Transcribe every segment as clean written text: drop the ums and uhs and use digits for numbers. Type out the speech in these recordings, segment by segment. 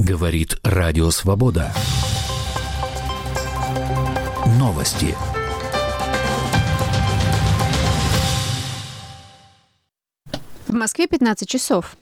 Говорит Радио Свобода. Новости. В Москве 15 часов.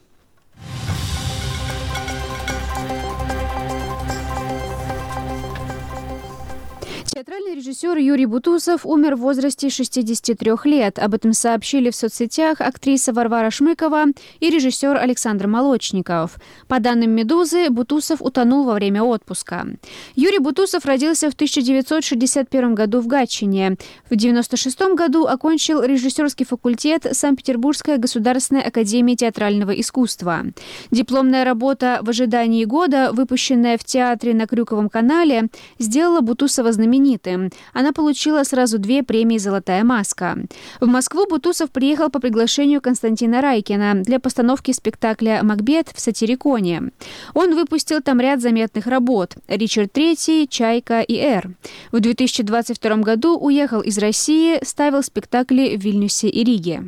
Театральный режиссер Юрий Бутусов умер в возрасте 63 лет. Об этом сообщили в соцсетях актриса Варвара Шмыкова и режиссер Александр Молочников. По данным «Медузы», Бутусов утонул во время отпуска. Юрий Бутусов родился в 1961 году в Гатчине. В 1996 году окончил режиссерский факультет Санкт-Петербургской государственной академии театрального искусства. Дипломная работа «В ожидании года», выпущенная в театре на Крюковом канале, сделала Бутусова знаменитым. Она получила сразу 2 премии «Золотая маска». В Москву Бутусов приехал по приглашению Константина Райкина для постановки спектакля «Макбет» в Сатириконе. Он выпустил там ряд заметных работ «Ричард III», «Чайка» и «Р». В 2022 году уехал из России, ставил спектакли в Вильнюсе и Риге.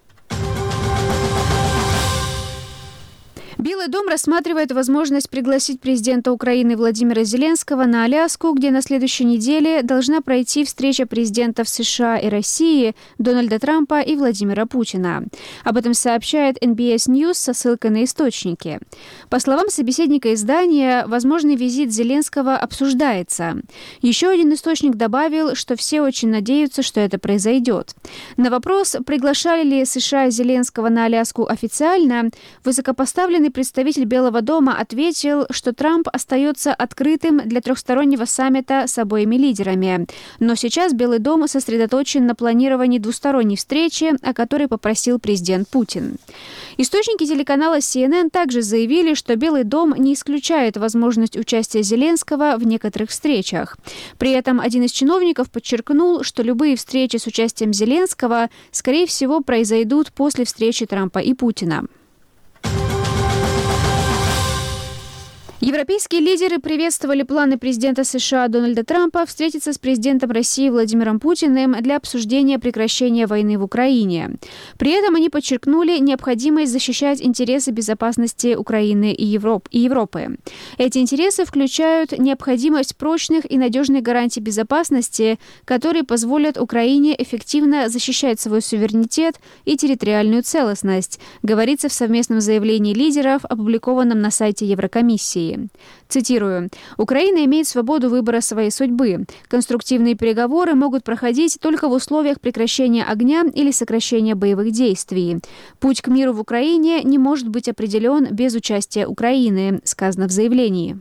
Белый дом рассматривает возможность пригласить президента Украины Владимира Зеленского на Аляску, где на следующей неделе должна пройти встреча президентов США и России Дональда Трампа и Владимира Путина. Об этом сообщает NBS News со ссылкой на источники. По словам собеседника издания, возможный визит Зеленского обсуждается. Еще один источник добавил, что все очень надеются, что это произойдет. На вопрос, приглашали ли США Зеленского на Аляску официально, высокопоставленный представитель Белого дома ответил, что Трамп остается открытым для трехстороннего саммита с обоими лидерами. Но сейчас Белый дом сосредоточен на планировании двусторонней встречи, о которой попросил президент Путин. Источники телеканала CNN также заявили, что Белый дом не исключает возможность участия Зеленского в некоторых встречах. При этом один из чиновников подчеркнул, что любые встречи с участием Зеленского, скорее всего, произойдут после встречи Трампа и Путина. Европейские лидеры приветствовали планы президента США Дональда Трампа встретиться с президентом России Владимиром Путиным для обсуждения прекращения войны в Украине. При этом они подчеркнули необходимость защищать интересы безопасности Украины и Европы. Эти интересы включают необходимость прочных и надежных гарантий безопасности, которые позволят Украине эффективно защищать свой суверенитет и территориальную целостность, говорится в совместном заявлении лидеров, опубликованном на сайте Еврокомиссии. Цитирую. «Украина имеет свободу выбора своей судьбы. Конструктивные переговоры могут проходить только в условиях прекращения огня или сокращения боевых действий. Путь к миру в Украине не может быть определен без участия Украины», сказано в заявлении.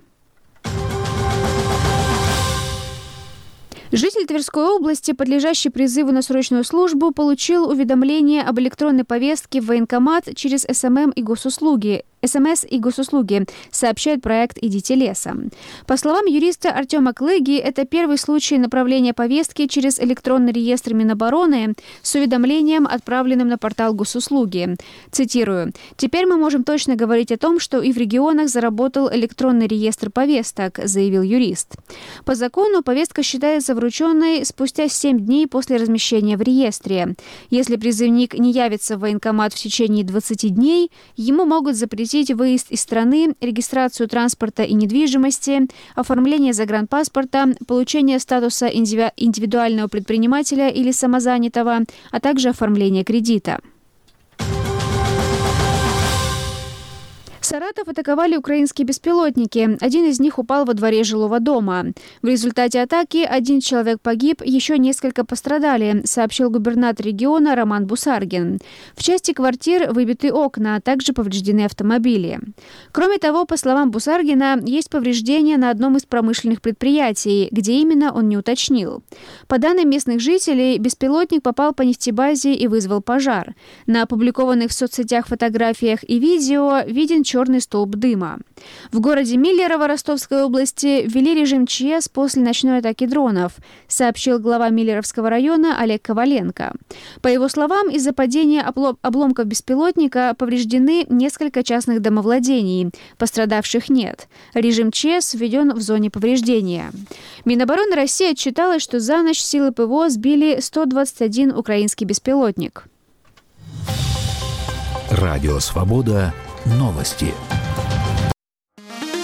Житель Тверской области, подлежащий призыву на срочную службу, получил уведомление об электронной повестке в военкомат через СМС и госуслуги, сообщает проект «Идите лесом». По словам юриста Артема Клыги, это первый случай направления повестки через электронный реестр Минобороны с уведомлением, отправленным на портал госуслуги. Цитирую. «Теперь мы можем точно говорить о том, что и в регионах заработал электронный реестр повесток», заявил юрист. По закону повестка считается врученной спустя 7 дней после размещения в реестре. Если призывник не явится в военкомат в течение 20 дней, ему могут запретить выезд из страны, регистрацию транспорта и недвижимости, оформление загранпаспорта, получение статуса индивидуального предпринимателя или самозанятого, а также оформление кредита. Саратов атаковали украинские беспилотники. Один из них упал во дворе жилого дома. В результате атаки 1 человек погиб, еще несколько пострадали, сообщил губернатор региона Роман Бусаргин. В части квартир выбиты окна, а также повреждены автомобили. Кроме того, по словам Бусаргина, есть повреждения на одном из промышленных предприятий, где именно он не уточнил. По данным местных жителей, беспилотник попал по нефтебазе и вызвал пожар. На опубликованных в соцсетях фотографиях и видео виден черный столб дыма. В городе Миллерово Ростовской области ввели режим ЧС после ночной атаки дронов, сообщил глава Миллеровского района Олег Коваленко. По его словам, из-за падения обломков беспилотника повреждены несколько частных домовладений. Пострадавших нет. Режим ЧС введен в зоне повреждения. Минобороны России отчиталось, что за ночь силы ПВО сбили 121 украинский беспилотник. Радио «Свобода». Новости.